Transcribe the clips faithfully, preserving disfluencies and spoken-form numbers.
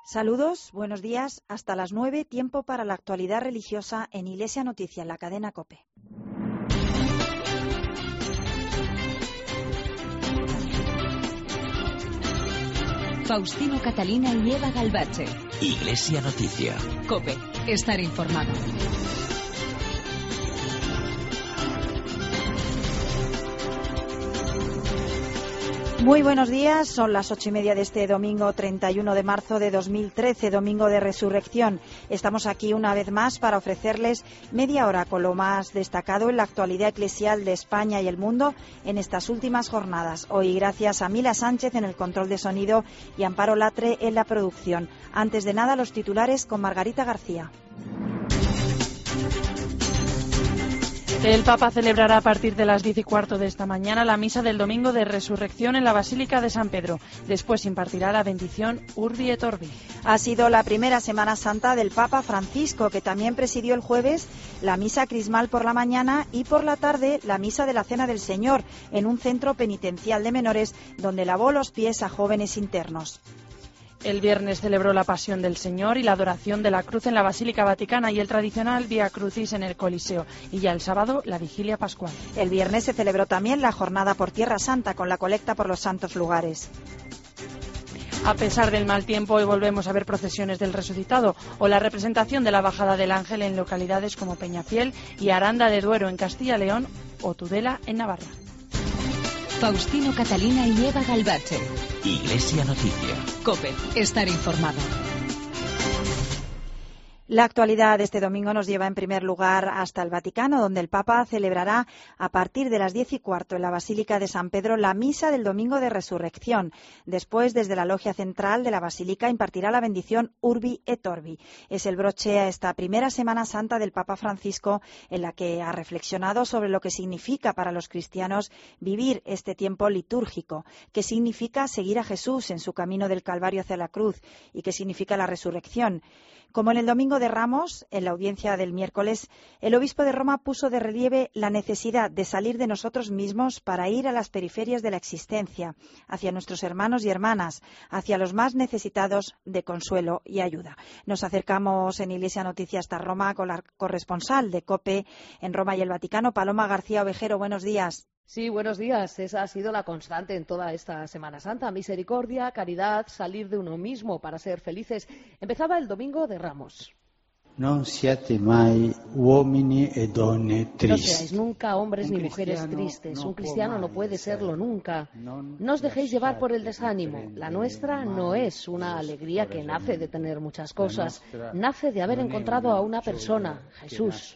Saludos, buenos días. Hasta las nueve, tiempo para la actualidad religiosa en Iglesia Noticia, en la cadena COPE. Faustino Catalina y Eva Galvache. Iglesia Noticia. COPE. Estar informado. Muy buenos días, son las ocho y media de este domingo treinta y uno de marzo de dos mil trece, domingo de Resurrección. Estamos aquí una vez más para ofrecerles media hora con lo más destacado en la actualidad eclesial de España y el mundo en estas últimas jornadas. Hoy gracias a Mila Sánchez en el control de sonido y Amparo Latre en la producción. Antes de nada, los titulares con Margarita García. El Papa celebrará a partir de las diez y cuarto de esta mañana la misa del Domingo de Resurrección en la Basílica de San Pedro. Después impartirá la bendición Urbi et Orbi. Ha sido la primera Semana Santa del Papa Francisco, que también presidió el jueves la misa crismal por la mañana y por la tarde la misa de la Cena del Señor en un centro penitencial de menores donde lavó los pies a jóvenes internos. El viernes celebró la Pasión del Señor y la adoración de la cruz en la Basílica Vaticana y el tradicional Vía Crucis en el Coliseo. Y ya el sábado, la Vigilia Pascual. El viernes se celebró también la Jornada por Tierra Santa con la colecta por los santos lugares. A pesar del mal tiempo, hoy volvemos a ver procesiones del Resucitado o la representación de la Bajada del Ángel en localidades como Peñafiel y Aranda de Duero en Castilla y León o Tudela en Navarra. Faustino Catalina y Eva Galvache. Iglesia Noticia. COPE. Estar informado. La actualidad de este domingo nos lleva en primer lugar hasta el Vaticano, donde el Papa celebrará a partir de las diez y cuarto en la Basílica de San Pedro la misa del Domingo de Resurrección. Después, desde la logia central de la Basílica, impartirá la bendición Urbi et Orbi. Es el broche a esta primera Semana Santa del Papa Francisco, en la que ha reflexionado sobre lo que significa para los cristianos vivir este tiempo litúrgico, qué significa seguir a Jesús en su camino del Calvario hacia la cruz y qué significa la resurrección. Como en el Domingo de Ramos, en la audiencia del miércoles, el obispo de Roma puso de relieve la necesidad de salir de nosotros mismos para ir a las periferias de la existencia, hacia nuestros hermanos y hermanas, hacia los más necesitados de consuelo y ayuda. Nos acercamos en Iglesia Noticia hasta Roma con la corresponsal de COPE en Roma y el Vaticano, Paloma García Ovejero. Buenos días. Sí, buenos días. Esa ha sido la constante en toda esta Semana Santa. Misericordia, caridad, salir de uno mismo para ser felices. Empezaba el Domingo de Ramos. Non siate mai uomini e donne tristi. No seáis nunca hombres ni mujeres tristes. Un cristiano no puede serlo nunca. No os dejéis llevar por el desánimo. La nuestra no es una alegría que nace de tener muchas cosas. Nace de haber encontrado a una persona, Jesús.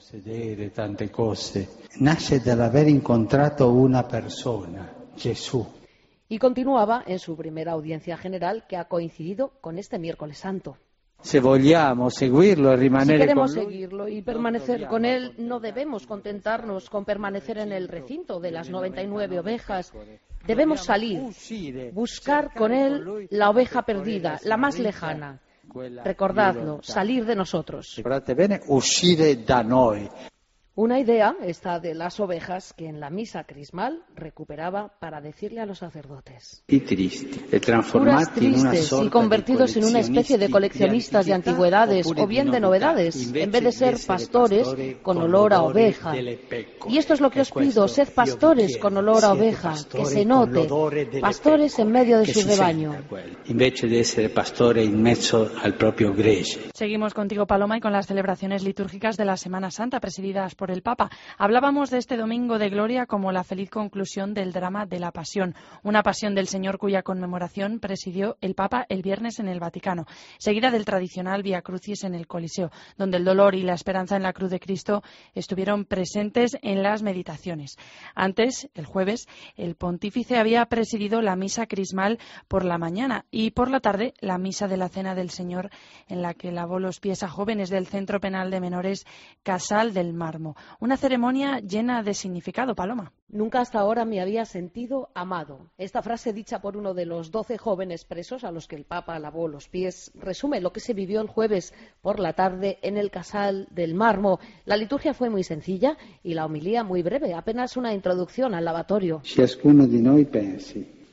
Nace dall'aver incontrato una persona, Gesù. Y continuaba en su primera audiencia general, que ha coincidido con este miércoles santo. Si vogliamo seguirlo e rimanere si queremos con lui, seguirlo y permanecer con él, no debemos contentarnos con permanecer en el recinto de las noventa y nueve ovejas. Debemos salir, buscar con él la oveja perdida, la más lejana. Recordadlo, salir de nosotros. uscire da noi. Una idea, esta de las ovejas, que en la misa crismal recuperaba para decirle a los sacerdotes. Puras tristes y convertidos en una especie de coleccionistas de antigüedades o bien de novedades, en vez de ser pastores con olor a oveja. Y esto es lo que os pido, sed pastores con olor a oveja, que se note, pastores en medio de su rebaño. Invece de ser pastore in mezzo al propio gregge. Seguimos contigo, Paloma, y con las celebraciones litúrgicas de la Semana Santa presididas por el Papa. Hablábamos de este Domingo de Gloria como la feliz conclusión del drama de la Pasión, una pasión del Señor cuya conmemoración presidió el Papa el viernes en el Vaticano, seguida del tradicional Vía Crucis en el Coliseo, donde el dolor y la esperanza en la cruz de Cristo estuvieron presentes en las meditaciones. Antes, el jueves, el pontífice había presidido la misa crismal por la mañana y por la tarde la misa de la Cena del Señor, en la que lavó los pies a jóvenes del Centro Penal de Menores Casal del Marmo. Una ceremonia llena de significado, Paloma. Nunca hasta ahora me había sentido amado. Esta frase, dicha por uno de los doce jóvenes presos a los que el Papa lavó los pies, resume lo que se vivió el jueves por la tarde en el Casal del Marmo. La liturgia fue muy sencilla y la homilía muy breve, apenas una introducción al lavatorio. Ciascuno di noi pensi.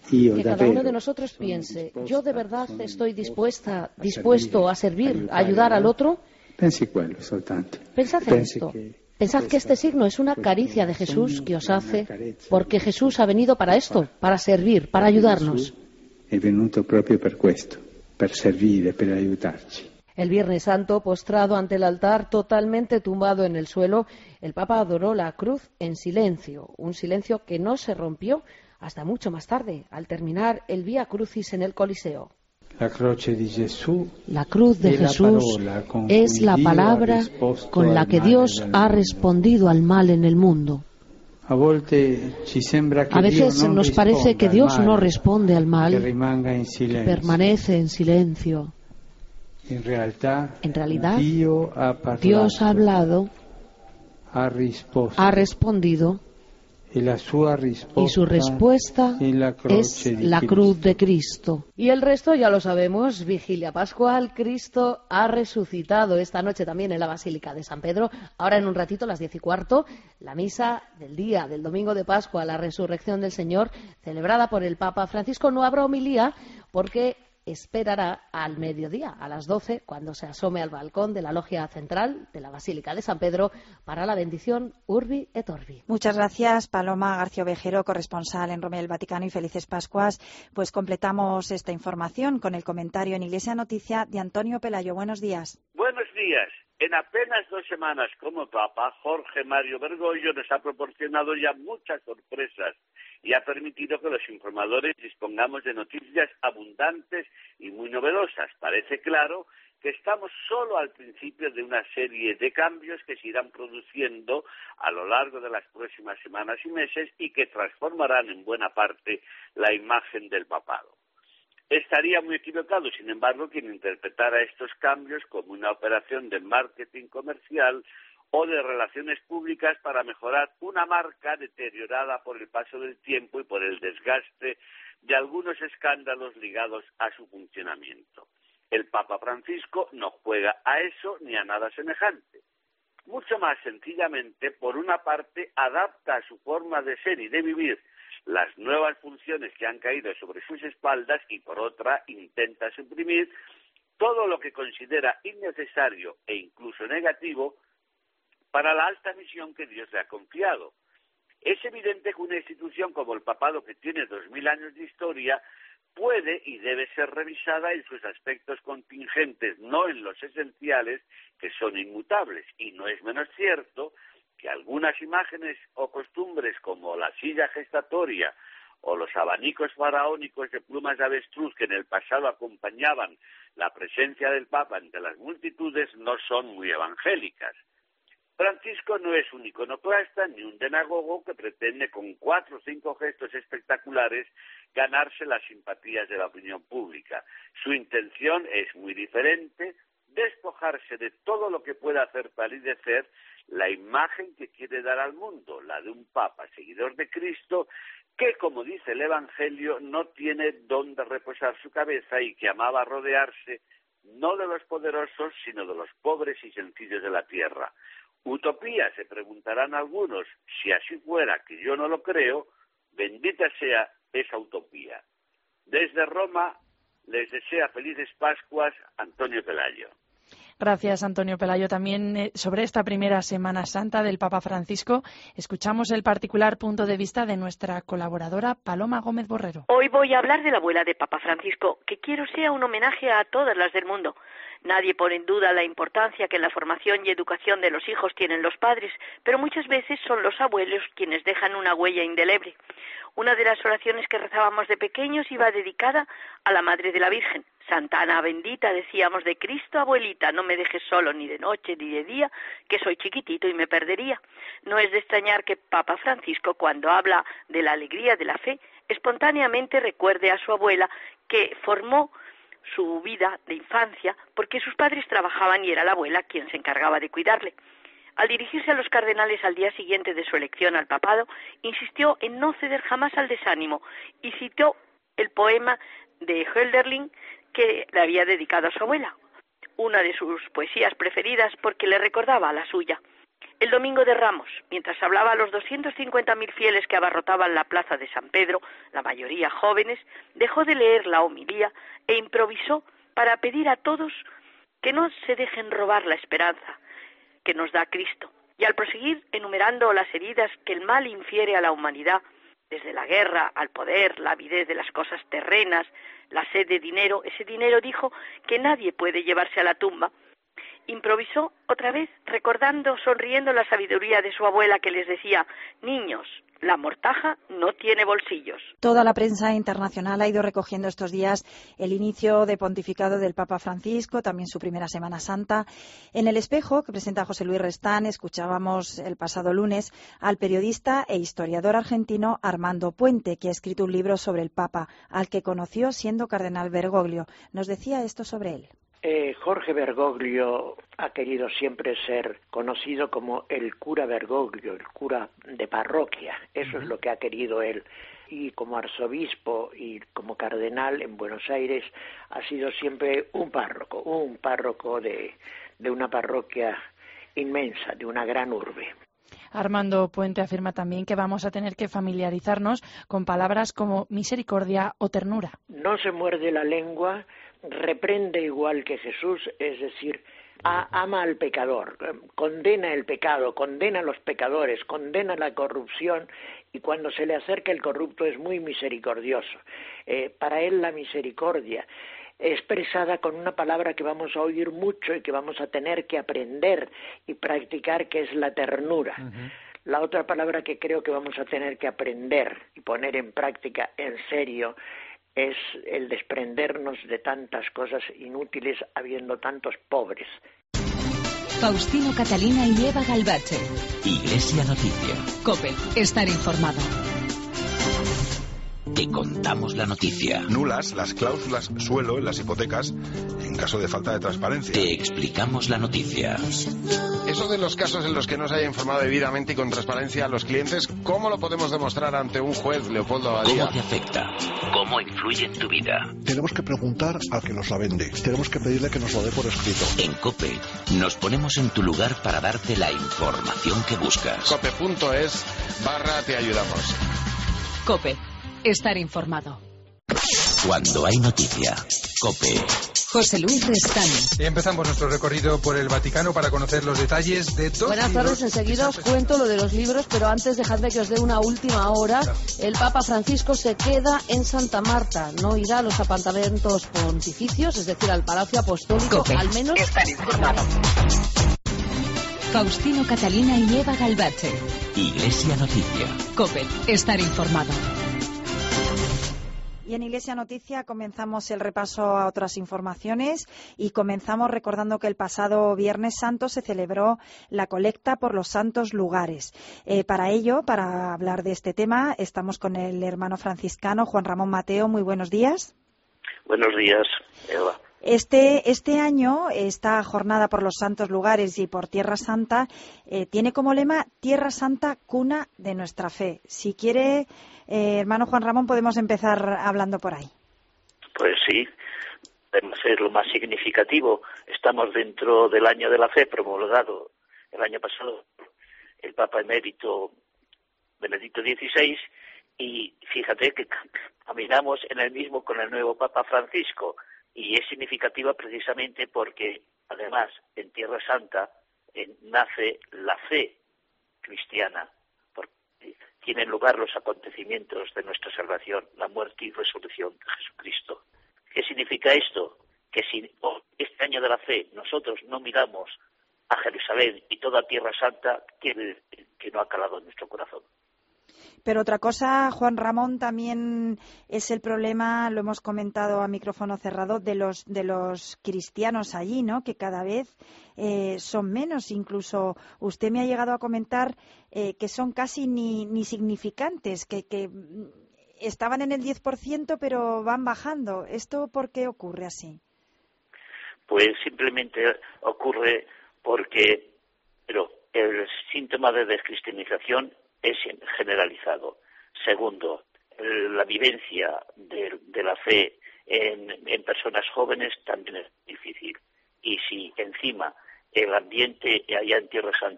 Que cada uno de nosotros piense, yo de verdad estoy dispuesta, dispuesto a servir, a ayudar al otro. Pensad en esto. Pensad que este signo es una caricia de Jesús que os hace, porque Jesús ha venido para esto, para servir, para ayudarnos. È venuto proprio per questo, per servire, per aiutarci. El Viernes Santo, postrado ante el altar, totalmente tumbado en el suelo, el Papa adoró la cruz en silencio, un silencio que no se rompió hasta mucho más tarde, al terminar el Vía Crucis en el Coliseo. La, la cruz de Jesús es la palabra con la que Dios ha respondido al mal en el mundo. A veces nos parece que Dios no responde al mal, que permanece en silencio. En realidad, Dios ha hablado, ha respondido, y su respuesta es la cruz de Cristo. Y el resto ya lo sabemos, vigilia pascual, Cristo ha resucitado esta noche también en la Basílica de San Pedro. Ahora en un ratito, a las diez y cuarto, la misa del día, del domingo de Pascua, la resurrección del Señor, celebrada por el Papa Francisco. No habrá homilía porque esperará al mediodía, a las doce, cuando se asome al balcón de la logia central de la Basílica de San Pedro para la bendición Urbi et Orbi. Muchas gracias, Paloma García Ovejero, corresponsal en Roma y el Vaticano, y felices Pascuas. Pues completamos esta información con el comentario en Iglesia Noticia de Antonio Pelayo. Buenos días. Buenos días. En apenas dos semanas como Papa, Jorge Mario Bergoglio nos ha proporcionado ya muchas sorpresas y ha permitido que los informadores dispongamos de noticias abundantes y muy novedosas. Parece claro que estamos solo al principio de una serie de cambios que se irán produciendo a lo largo de las próximas semanas y meses y que transformarán en buena parte la imagen del papado. Estaría muy equivocado, sin embargo, quien interpretara estos cambios como una operación de marketing comercial o de relaciones públicas para mejorar una marca deteriorada por el paso del tiempo y por el desgaste de algunos escándalos ligados a su funcionamiento. El Papa Francisco no juega a eso ni a nada semejante. Mucho más sencillamente, por una parte, adapta a su forma de ser y de vivir las nuevas funciones que han caído sobre sus espaldas y por otra intenta suprimir todo lo que considera innecesario e incluso negativo para la alta misión que Dios le ha confiado. Es evidente que una institución como el papado, que tiene dos mil años de historia, puede y debe ser revisada en sus aspectos contingentes, no en los esenciales, que son inmutables. Y no es menos cierto que algunas imágenes o costumbres como la silla gestatoria o los abanicos faraónicos de plumas de avestruz que en el pasado acompañaban la presencia del Papa entre las multitudes no son muy evangélicas. Francisco no es un iconoclasta ni un demagogo que pretende con cuatro o cinco gestos espectaculares ganarse las simpatías de la opinión pública. Su intención es muy diferente: despojarse de todo lo que pueda hacer palidecer la imagen que quiere dar al mundo, la de un papa seguidor de Cristo que, como dice el Evangelio, no tiene dónde reposar su cabeza y que amaba rodearse no de los poderosos, sino de los pobres y sencillos de la tierra. Utopía, se preguntarán algunos. Si así fuera, que yo no lo creo, bendita sea esa utopía. Desde Roma les desea felices Pascuas Antonio Pelayo. Gracias, Antonio Pelayo. También eh, sobre esta primera Semana Santa del Papa Francisco, escuchamos el particular punto de vista de nuestra colaboradora Paloma Gómez Borrero. Hoy voy a hablar de la abuela de Papa Francisco, que quiero sea un homenaje a todas las del mundo. Nadie pone en duda la importancia que en la formación y educación de los hijos tienen los padres, pero muchas veces son los abuelos quienes dejan una huella indeleble. Una de las oraciones que rezábamos de pequeños iba dedicada a la Madre de la Virgen. Santa Ana bendita, decíamos de Cristo, abuelita, no me dejes solo ni de noche ni de día, que soy chiquitito y me perdería. No es de extrañar que Papa Francisco, cuando habla de la alegría de la fe, espontáneamente recuerde a su abuela, que formó su vida de infancia porque sus padres trabajaban y era la abuela quien se encargaba de cuidarle. Al dirigirse a los cardenales al día siguiente de su elección al papado, insistió en no ceder jamás al desánimo y citó el poema de Hölderlin que le había dedicado a su abuela, una de sus poesías preferidas porque le recordaba a la suya. El domingo de Ramos, mientras hablaba a los doscientos cincuenta mil fieles que abarrotaban la plaza de San Pedro, la mayoría jóvenes, dejó de leer la homilía e improvisó para pedir a todos que no se dejen robar la esperanza que nos da Cristo. Y al proseguir enumerando las heridas que el mal infiere a la humanidad, desde la guerra al poder, la avidez de las cosas terrenas, la sed de dinero, ese dinero dijo que nadie puede llevarse a la tumba, improvisó otra vez, recordando, sonriendo la sabiduría de su abuela que les decía: niños, la mortaja no tiene bolsillos. Toda la prensa internacional ha ido recogiendo estos días el inicio de pontificado del Papa Francisco, también su primera Semana Santa. En El Espejo, que presenta José Luis Restán, escuchábamos el pasado lunes al periodista e historiador argentino Armando Puente, que ha escrito un libro sobre el Papa, al que conoció siendo cardenal Bergoglio. Nos decía esto sobre él. Eh, Jorge Bergoglio ha querido siempre ser conocido como el cura Bergoglio, el cura de parroquia. Eso uh-huh. es lo que ha querido él. Y como arzobispo y como cardenal en Buenos Aires ha sido siempre un párroco, un párroco de, de una parroquia inmensa, de una gran urbe. Armando Puente afirma también que vamos a tener que familiarizarnos con palabras como misericordia o ternura. No se muerde la lengua, reprende igual que Jesús, es decir, a, ama al pecador, condena el pecado, condena a los pecadores, condena la corrupción, y cuando se le acerca el corrupto es muy misericordioso. Eh, para él la misericordia, expresada con una palabra que vamos a oír mucho y que vamos a tener que aprender y practicar, que es la ternura. Uh-huh. La otra palabra que creo que vamos a tener que aprender y poner en práctica en serio es el desprendernos de tantas cosas inútiles habiendo tantos pobres. Faustino Catalina y Eva Galbache. Iglesia Noticia. COPE. Estar informado. Te contamos la noticia. Nulas las cláusulas suelo en las hipotecas en caso de falta de transparencia. Te explicamos la noticia. Eso de los casos en los que no se haya informado debidamente y con transparencia a los clientes, ¿cómo lo podemos demostrar ante un juez, Leopoldo Abadía? ¿Cómo te afecta? ¿Cómo influye en tu vida? Tenemos que preguntar al que nos la vende. Tenemos que pedirle que nos lo dé por escrito. En COPE nos ponemos en tu lugar para darte la información que buscas. cope.es barra te ayudamos. COPE. Estar informado. Cuando hay noticia, COPE. José Luis Restán. Y empezamos nuestro recorrido por el Vaticano para conocer los detalles de dos. Buenas tardes, enseguida os cuento lo de los libros, pero antes dejadme que os dé una última hora. El Papa Francisco se queda en Santa Marta, no irá a los apartamentos pontificios, es decir, al Palacio Apostólico, COPE. al menos. Estar informado. Faustino Catalina y Eva Galbache. Iglesia Noticia. COPE. Estar informado. Y en Iglesia Noticia comenzamos el repaso a otras informaciones y comenzamos recordando que el pasado Viernes Santo se celebró la colecta por los santos lugares. Eh, para ello, para hablar de este tema, estamos con el hermano franciscano Juan Ramón Mateo. Muy buenos días. Buenos días, Eva. Este, este año, esta jornada por los santos lugares y por Tierra Santa, eh, tiene como lema Tierra Santa, cuna de nuestra fe. Si quiere, eh, hermano Juan Ramón, podemos empezar hablando por ahí. Pues sí, debe ser lo más significativo. Estamos dentro del año de la fe promulgado el año pasado el Papa emérito Benedicto dieciséis, y fíjate que caminamos en el mismo con el nuevo Papa Francisco. Y es significativa precisamente porque, además, en Tierra Santa eh, nace la fe cristiana, porque tienen lugar los acontecimientos de nuestra salvación, la muerte y resurrección de Jesucristo. ¿Qué significa esto? Que si oh, este año de la fe nosotros no miramos a Jerusalén y toda Tierra Santa, quiere decir que no ha calado en nuestro corazón. Pero otra cosa, Juan Ramón, también es el problema, lo hemos comentado a micrófono cerrado, de los de los cristianos allí, ¿no? Que cada vez eh, son menos. Incluso usted me ha llegado a comentar eh, que son casi ni, ni significantes, que, que estaban en el diez por ciento pero van bajando. ¿Esto por qué ocurre así? Pues simplemente ocurre porque pero el síntoma de descristianización es generalizado. Segundo, la vivencia de, de la fe en, en personas jóvenes también es difícil. Y si encima el ambiente allá en Tierra Santa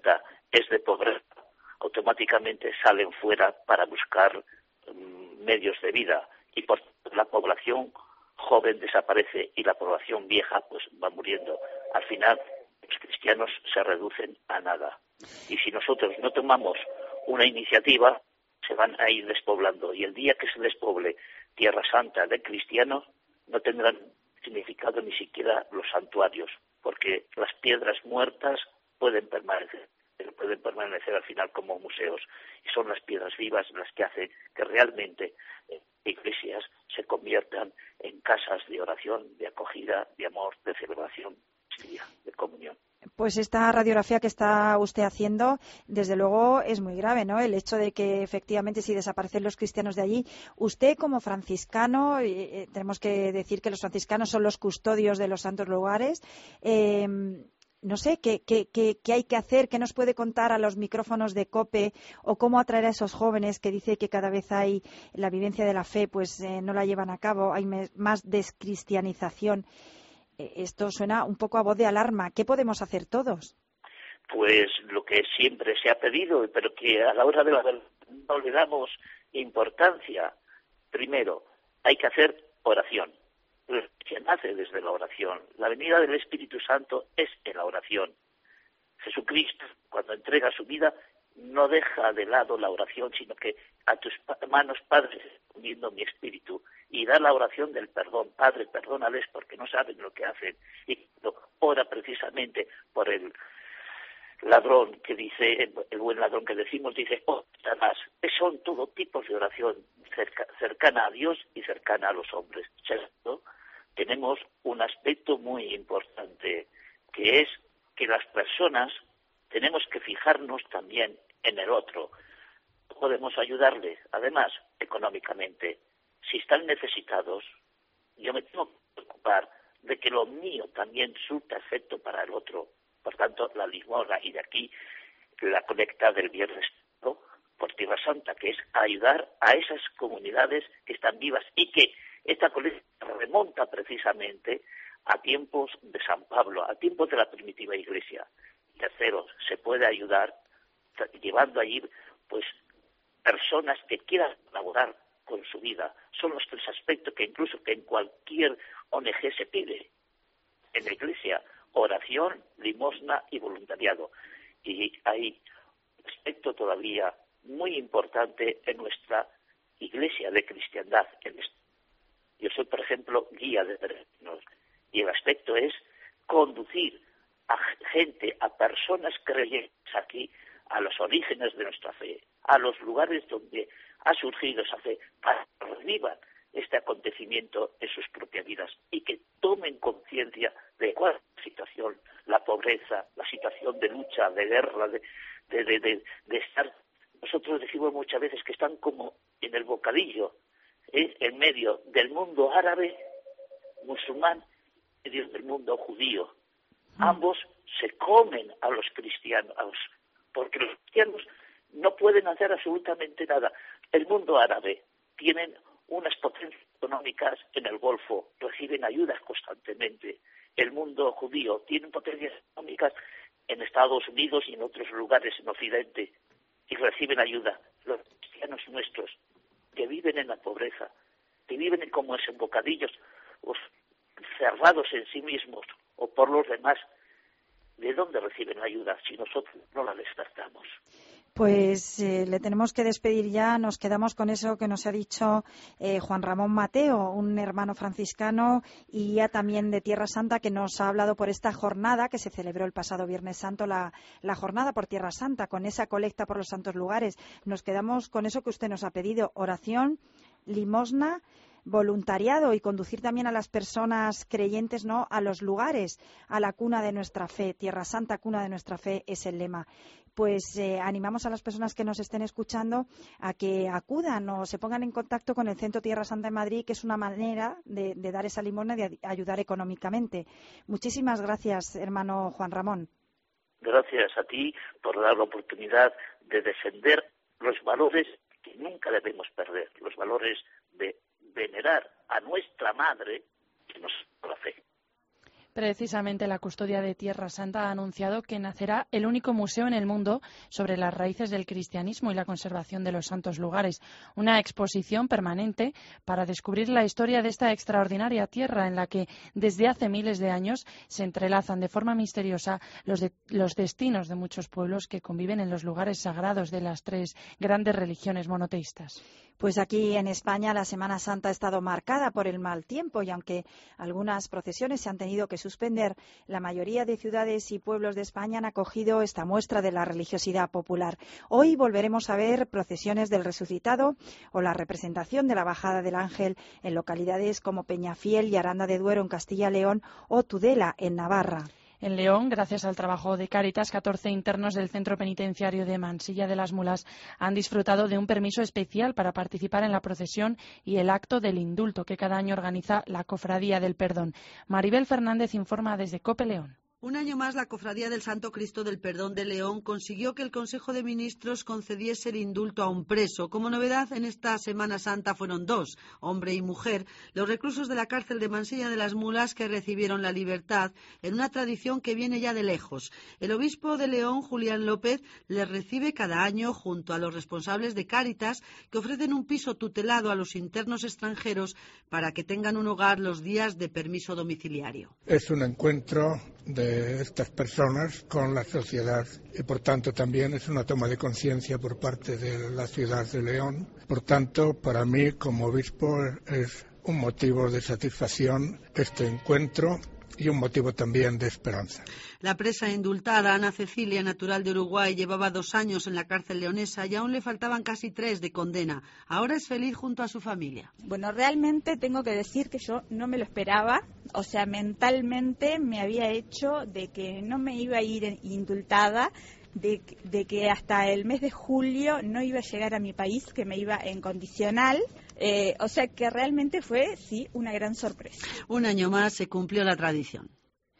es de pobreza, automáticamente salen fuera para buscar um, medios de vida, y por la población joven desaparece y la población vieja pues va muriendo. Al final los cristianos se reducen a nada. Y si nosotros no tomamos una iniciativa, se van a ir despoblando. Y el día que se despoble Tierra Santa de cristianos, no tendrán significado ni siquiera los santuarios, porque las piedras muertas pueden permanecer, pero pueden permanecer al final como museos. Y son las piedras vivas las que hacen que realmente eh, iglesias se conviertan en casas de oración, de acogida, de amor, de celebración, de comunión. Pues esta radiografía que está usted haciendo, desde luego, es muy grave, ¿no? El hecho de que efectivamente si desaparecen los cristianos de allí, usted como franciscano, eh, tenemos que decir que los franciscanos son los custodios de los santos lugares, eh, no sé, ¿qué, qué, qué, ¿qué hay que hacer? ¿Qué nos puede contar a los micrófonos de COPE? ¿O cómo atraer a esos jóvenes que dice que cada vez hay la vivencia de la fe, pues eh, no la llevan a cabo, hay más descristianización? Esto suena un poco a voz de alarma. ¿Qué podemos hacer todos? Pues lo que siempre se ha pedido, pero que a la hora de la verdad no le damos importancia. Primero, hay que hacer oración. Se nace desde la oración. La venida del Espíritu Santo es en la oración. Jesucristo, cuando entrega su vida, no deja de lado la oración, sino que a tus manos, Padre, encomiendo mi espíritu, y da la oración del perdón. Padre, perdónales porque no saben lo que hacen. Y ora precisamente por el ladrón que dice, el buen ladrón que decimos, dice, oh, Satanás. Son todo tipos de oración cerca, cercana a Dios y cercana a los hombres. ¿Cierto? Tenemos un aspecto muy importante, que es que las personas tenemos que fijarnos también en el otro. Podemos ayudarles, además, económicamente. Si están necesitados, yo me tengo que preocupar de que lo mío también surta efecto para el otro. Por tanto, la limosna, y de aquí la colecta del Viernes Santo por Tierra Santa, que es ayudar a esas comunidades que están vivas, y que esta colecta remonta precisamente a tiempos de San Pablo, a tiempos de la primitiva Iglesia. Tercero, se puede ayudar llevando allí pues personas que quieran colaborar con su vida. Son los tres aspectos que incluso que en cualquier O N G se pide en la Iglesia: oración, limosna y voluntariado. Y hay un aspecto todavía muy importante en nuestra Iglesia de cristiandad. Yo soy, por ejemplo, guía de peregrinos, y el aspecto es conducir a gente, a personas creyentes aquí, a los orígenes de nuestra fe, a los lugares donde ha surgido esa fe, para que revivan este acontecimiento en sus propias vidas y que tomen conciencia de cuál es la situación, la pobreza, la situación de lucha, de guerra, de, de, de, de, de estar. Nosotros decimos muchas veces que están como en el bocadillo, ¿eh? en medio del mundo árabe, musulmán, en medio del mundo judío. Ambos se comen a los cristianos, a los, porque los cristianos no pueden hacer absolutamente nada. El mundo árabe tienen unas potencias económicas en el Golfo, reciben ayudas constantemente. El mundo judío tiene potencias económicas en Estados Unidos y en otros lugares en Occidente, y reciben ayuda. Los cristianos nuestros, que viven en la pobreza, que viven como en bocadillos, pues, cerrados en sí mismos o por los demás, ¿de dónde reciben ayuda si nosotros no la despertamos? Pues eh, le tenemos que despedir ya. Nos quedamos con eso que nos ha dicho eh, Juan Ramón Mateo, un hermano franciscano y ya también de Tierra Santa, que nos ha hablado por esta jornada que se celebró el pasado Viernes Santo, la, la jornada por Tierra Santa, con esa colecta por los santos lugares. Nos quedamos con eso que usted nos ha pedido: oración, limosna, voluntariado, y conducir también a las personas creyentes, ¿no?, a los lugares, a la cuna de nuestra fe. Tierra Santa, cuna de nuestra fe, es el lema. Pues eh, animamos a las personas que nos estén escuchando a que acudan o se pongan en contacto con el Centro Tierra Santa en Madrid, que es una manera de, de dar esa limosna y de ayudar económicamente. Muchísimas gracias, hermano Juan Ramón. Gracias a ti por dar la oportunidad de defender los valores que nunca debemos perder, los valores de venerar a nuestra madre, que nos da la fe. Precisamente la Custodia de Tierra Santa ha anunciado que nacerá el único museo en el mundo sobre las raíces del cristianismo y la conservación de los santos lugares. Una exposición permanente para descubrir la historia de esta extraordinaria tierra en la que desde hace miles de años se entrelazan de forma misteriosa los, de, los destinos de muchos pueblos que conviven en los lugares sagrados de las tres grandes religiones monoteístas. Pues aquí en España la Semana Santa ha estado marcada por el mal tiempo y aunque algunas procesiones se han tenido que suspender, la mayoría de ciudades y pueblos de España han acogido esta muestra de la religiosidad popular. Hoy volveremos a ver procesiones del Resucitado o la representación de la Bajada del Ángel en localidades como Peñafiel y Aranda de Duero en Castilla y León o Tudela en Navarra. En León, gracias al trabajo de Cáritas, catorce internos del centro penitenciario de Mansilla de las Mulas han disfrutado de un permiso especial para participar en la procesión y el acto del indulto que cada año organiza la Cofradía del Perdón. Maribel Fernández informa desde COPE León. Un año más, la Cofradía del Santo Cristo del Perdón de León consiguió que el Consejo de Ministros concediese el indulto a un preso. Como novedad, en esta Semana Santa fueron dos, hombre y mujer, los reclusos de la cárcel de Mansilla de las Mulas que recibieron la libertad en una tradición que viene ya de lejos. El obispo de León, Julián López, les recibe cada año junto a los responsables de Cáritas, que ofrecen un piso tutelado a los internos extranjeros para que tengan un hogar los días de permiso domiciliario. Es un encuentro de estas personas con la sociedad y por tanto también es una toma de conciencia por parte de la ciudad de León. Por tanto, para mí como obispo es un motivo de satisfacción este encuentro y un motivo también de esperanza. La presa indultada, Ana Cecilia, natural de Uruguay, llevaba dos años en la cárcel leonesa y aún le faltaban casi tres de condena. Ahora es feliz junto a su familia. Bueno, realmente tengo que decir que yo no me lo esperaba. O sea, mentalmente me había hecho de que no me iba a ir indultada, de, de que hasta el mes de julio no iba a llegar a mi país, que me iba en condicional. Eh, o sea que realmente fue, sí, una gran sorpresa. Un año más se cumplió la tradición.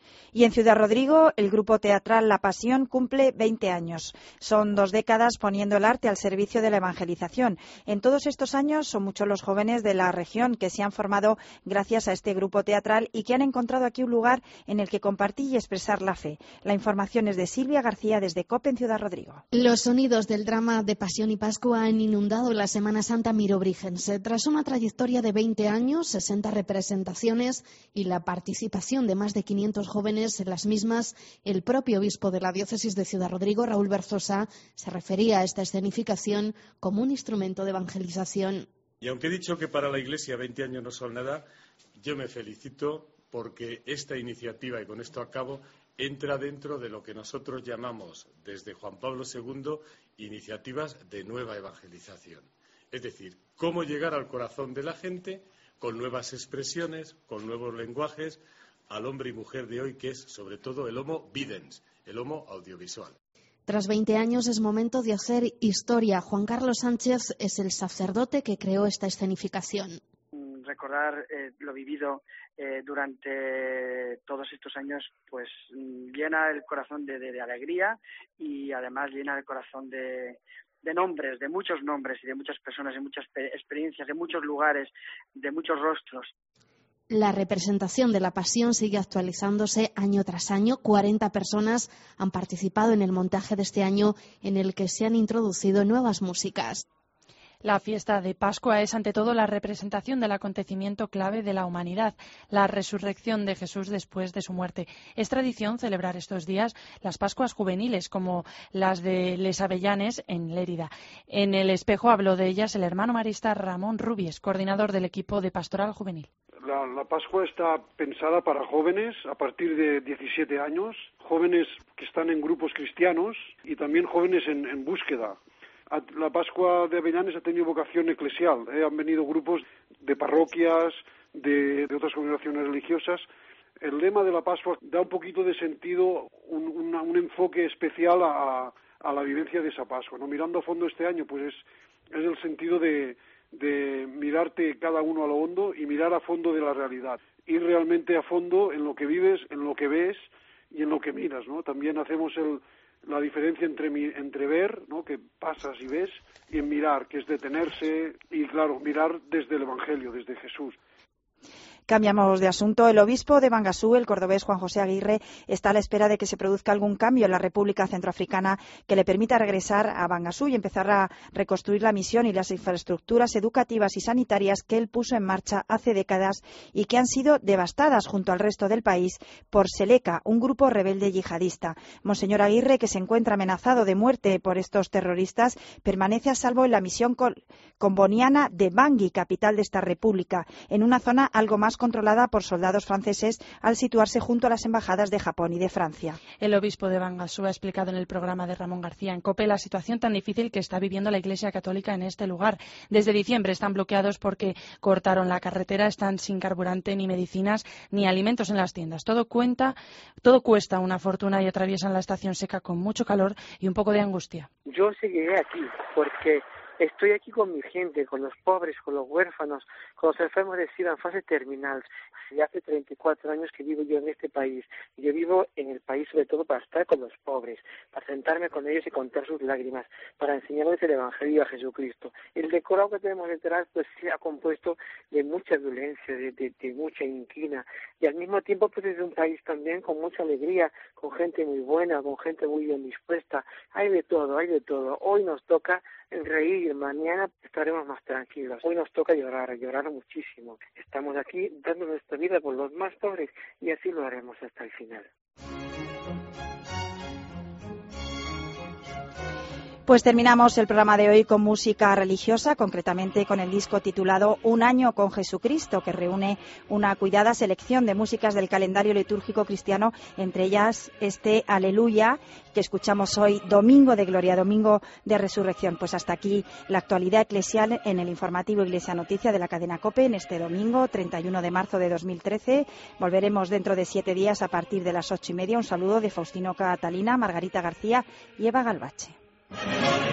Y en Ciudad Rodrigo, el grupo teatral La Pasión cumple veinte años. Son dos décadas poniendo el arte al servicio de la evangelización. En todos estos años son muchos los jóvenes de la región que se han formado gracias a este grupo teatral y que han encontrado aquí un lugar en el que compartir y expresar la fe. La información es de Silvia García desde COPE en Ciudad Rodrigo. Los sonidos del drama de Pasión y Pascua han inundado la Semana Santa mirobrígense. Tras una trayectoria de veinte años, sesenta representaciones y la participación de más de quinientos jóvenes en las mismas, el propio obispo de la diócesis de Ciudad Rodrigo, Raúl Berzosa, se refería a esta escenificación como un instrumento de evangelización. Y aunque he dicho que para la Iglesia veinte años no son nada, yo me felicito porque esta iniciativa, y con esto acabo, entra dentro de lo que nosotros llamamos desde Juan Pablo segundo iniciativas de nueva evangelización. Es decir, cómo llegar al corazón de la gente con nuevas expresiones, con nuevos lenguajes, al hombre y mujer de hoy, que es sobre todo el homo videns, el homo audiovisual. Tras veinte años es momento de hacer historia. Juan Carlos Sánchez es el sacerdote que creó esta escenificación. Recordar eh, lo vivido eh, durante todos estos años, pues llena el corazón de, de, de alegría y además llena el corazón de, de nombres, de muchos nombres y de muchas personas, de muchas experiencias, de muchos lugares, de muchos rostros. La representación de la Pasión sigue actualizándose año tras año. cuarenta personas han participado en el montaje de este año, en el que se han introducido nuevas músicas. La fiesta de Pascua es ante todo la representación del acontecimiento clave de la humanidad, la resurrección de Jesús después de su muerte. Es tradición celebrar estos días las Pascuas juveniles, como las de Les Avellanes en Lérida. En El Espejo habló de ellas el hermano marista Ramón Rubies, coordinador del equipo de Pastoral Juvenil. La, la Pascua está pensada para jóvenes a partir de diecisiete años, jóvenes que están en grupos cristianos y también jóvenes en, en búsqueda. La Pascua de Avellanes ha tenido vocación eclesial, ¿eh? Han venido grupos de parroquias, de, de otras congregaciones religiosas. El lema de la Pascua da un poquito de sentido, un, una, un enfoque especial a, a la vivencia de esa Pascua, ¿no? Mirando a fondo este año, pues es, es el sentido de, de mirarte cada uno a lo hondo y mirar a fondo de la realidad. Ir realmente a fondo en lo que vives, en lo que ves y en lo que miras, ¿no? También hacemos el la diferencia entre, entre ver, ¿no?, que pasas y ves, y en mirar, que es detenerse y, claro, mirar desde el Evangelio, desde Jesús. Cambiamos de asunto. El obispo de Bangasú, el cordobés Juan José Aguirre, está a la espera de que se produzca algún cambio en la República Centroafricana que le permita regresar a Bangasú y empezar a reconstruir la misión y las infraestructuras educativas y sanitarias que él puso en marcha hace décadas y que han sido devastadas junto al resto del país por Seleka, un grupo rebelde yihadista. Monseñor Aguirre, que se encuentra amenazado de muerte por estos terroristas, permanece a salvo en la misión comboniana de Bangui, capital de esta república, en una zona algo más controlada por soldados franceses al situarse junto a las embajadas de Japón y de Francia. El obispo de Bangasú ha explicado en el programa de Ramón García en COPE la situación tan difícil que está viviendo la Iglesia Católica en este lugar. Desde diciembre están bloqueados porque cortaron la carretera, están sin carburante, ni medicinas, ni alimentos en las tiendas. Todo cuenta, todo cuesta una fortuna y atraviesan la estación seca con mucho calor y un poco de angustia. Yo seguiré aquí porque estoy aquí con mi gente, con los pobres, con los huérfanos, con los enfermos de SIDA en fase terminal. Y hace treinta y cuatro años que vivo yo en este país. Yo vivo en el país sobre todo para estar con los pobres, para sentarme con ellos y contar sus lágrimas, para enseñarles el Evangelio a Jesucristo. El decorado que tenemos detrás pues se ha compuesto de mucha violencia, de, de, de mucha inquina, y al mismo tiempo pues es un país también con mucha alegría, con gente muy buena, con gente muy bien dispuesta. Hay de todo, hay de todo. Hoy nos toca reír, mañana estaremos más tranquilos. Hoy nos toca llorar, llorar muchísimo. Estamos aquí dando nuestra vida por los más pobres y así lo haremos hasta el final. Pues terminamos el programa de hoy con música religiosa, concretamente con el disco titulado Un año con Jesucristo, que reúne una cuidada selección de músicas del calendario litúrgico cristiano, entre ellas este Aleluya, que escuchamos hoy, Domingo de Gloria, Domingo de Resurrección. Pues hasta aquí la actualidad eclesial en el informativo Iglesia Noticia de la cadena COPE en este domingo, treinta y uno de marzo de dos mil trece. Volveremos dentro de siete días a partir de las ocho y media. Un saludo de Faustino Catalina, Margarita García y Eva Galvache.